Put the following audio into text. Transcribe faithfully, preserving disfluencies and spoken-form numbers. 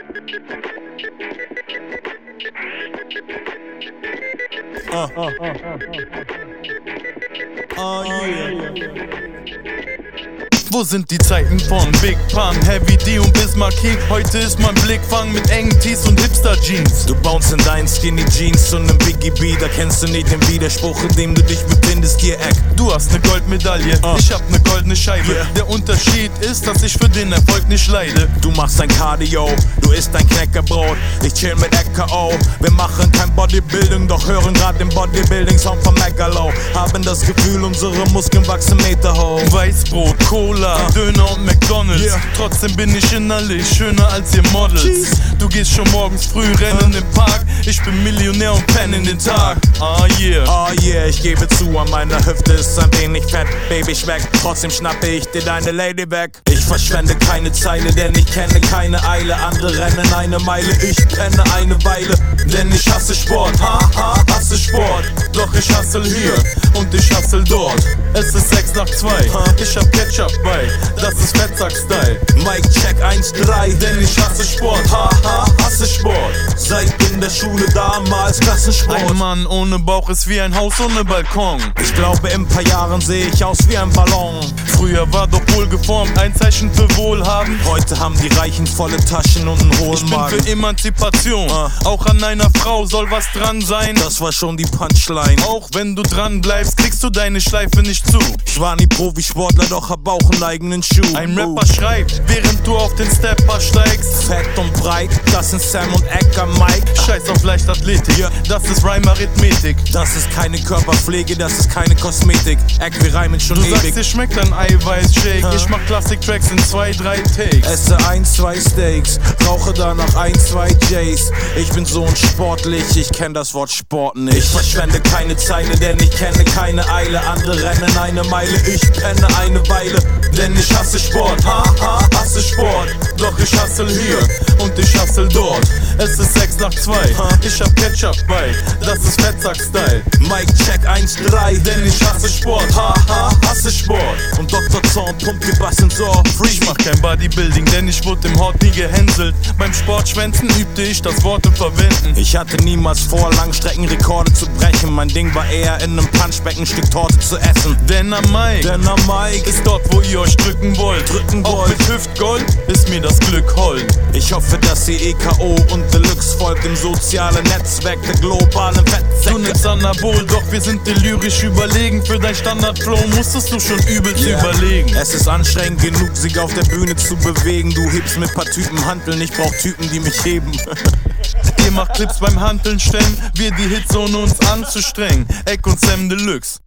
Ah, ah, ah, ah, ah, yeah. Wo sind die Zeiten von Big Pun, Heavy D und Bismarck King? Heute ist mein Blickfang mit engen Tees und Hipster-Jeans. Du bounce in deinen Skinny Jeans und nem Biggie B, da kennst du nicht den Widerspruch, in dem du dich befindest, hier Eck. Du hast ne Goldmedaille, uh. ich hab ne goldene Scheibe. Yeah. Der Unterschied ist, dass ich für den Erfolg nicht leide. Du machst dein Cardio, du isst dein Knäckebrot, ich chill mit F K O. Wir machen kein Bodybuilding, doch hören grad den Bodybuilding-Song von Megalo. Haben das Gefühl, unsere Muskeln wachsen Meter hoch. Weißbrot, Cola, Uh. Döner und McDonalds, yeah. Trotzdem bin ich innerlich schöner als ihr Models. Jeez. Du gehst schon morgens früh rennen uh. im Park, ich bin Millionär und penne in den Tag. Ah yeah, ah yeah, ich gebe zu, an meiner Hüfte ist ein wenig fett. Baby schmeck, trotzdem schnappe ich dir deine Lady weg. Ich verschwende keine Zeile, denn ich kenne keine Eile. Andere rennen eine Meile, ich penne eine Weile. Denn ich hasse Sport, haha, hasse Sport. Doch ich hustle hier und ich hustle dort. Es ist sechs nach zwei, huh? Ich hab Ketchup bei. Das ist Fettsack-Style. Mike check eins drei, denn ich hasse Sport, haha, hasse Sport. Seit in der Schule damals Klassensport. Ein Mann ohne Bauch ist wie ein Haus ohne Balkon. Ich glaube, in paar Jahren sehe ich aus wie ein Ballon. Früher war doch wohlgeformt ein Zeichen für Wohlhaben. Heute haben die Reichen volle Taschen und einen hohen Ich bin Magen. für Emanzipation, uh. auch an einer Frau soll was dran sein. Das war schon die Punchline. Auch wenn du dran bleibst, kriegst du deine Schleife nicht zu. Ich war nie Profisportler, doch hab auch einen eigenen Schuh. Ein Rapper schreibt, während du auf den Stepper steigst. Fett und breit, das sind Sam und Ecker Mike. Scheiß auf Leichtathletik, yeah. Das ist Rhyme-Arithmetik. Das ist keine Körperpflege, das ist keine Kosmetik. Eck, wir reimen schon du ewig. Du sagst, dir schmeckt ein Eiweiß-Shake. huh? Ich mach Classic-Tracks in zwei, drei Takes. Esse ein, zwei Steaks, rauche danach ein, zwei J's. Ich bin so unsportlich, ich kenn das Wort Sport nicht. Ich verschwende keine Zeile, denn ich kenne keine Eile. Andere rennen eine Meile, ich penne eine Weile. Denn ich hasse Sport, haha, hasse Sport. Doch ich hustle hier und ich hustle dort. Es ist sechs nach zwei, huh? Ich hab Ketchup bei. Das ist Fettsack-Style. Mike check eins drei, denn ich hasse Sport, haha, hasse Sport. Und Doktor Zorn pumpt die Bass ins Ohr. Ich mach kein Bodybuilding, denn ich wurde im Hort nie gehänselt. Beim Sportschwänzen übte ich das Worte verwenden. Ich hatte niemals vor, Langstreckenrekorde zu brechen. Mein Ding war eher in nem Punchbecken ein Stück Torte zu essen. Denn am Mike, denn am Mike ist dort, wo ihr euch drücken wollt. Drücken Auch wollt. mit Hüftgold ist mir das Glück hold. Ich hoffe, dass ihr E K O und Deluxe folgt im sozialen Netzwerk der globalen Fettsäcke. Du nimmst Anabol, doch wir sind dir lyrisch überlegen. Für dein Standardflow musstest du schon übelst yeah. überlegen. Es ist anstrengend genug, sich auf der Bühne zu bewegen. Du hebst mit paar Typen Hanteln, ich brauch Typen, die mich heben. Ihr macht Clips beim Hanteln stemmen, wir die Hits ohne uns anzustrengen. Eck und Sam Deluxe.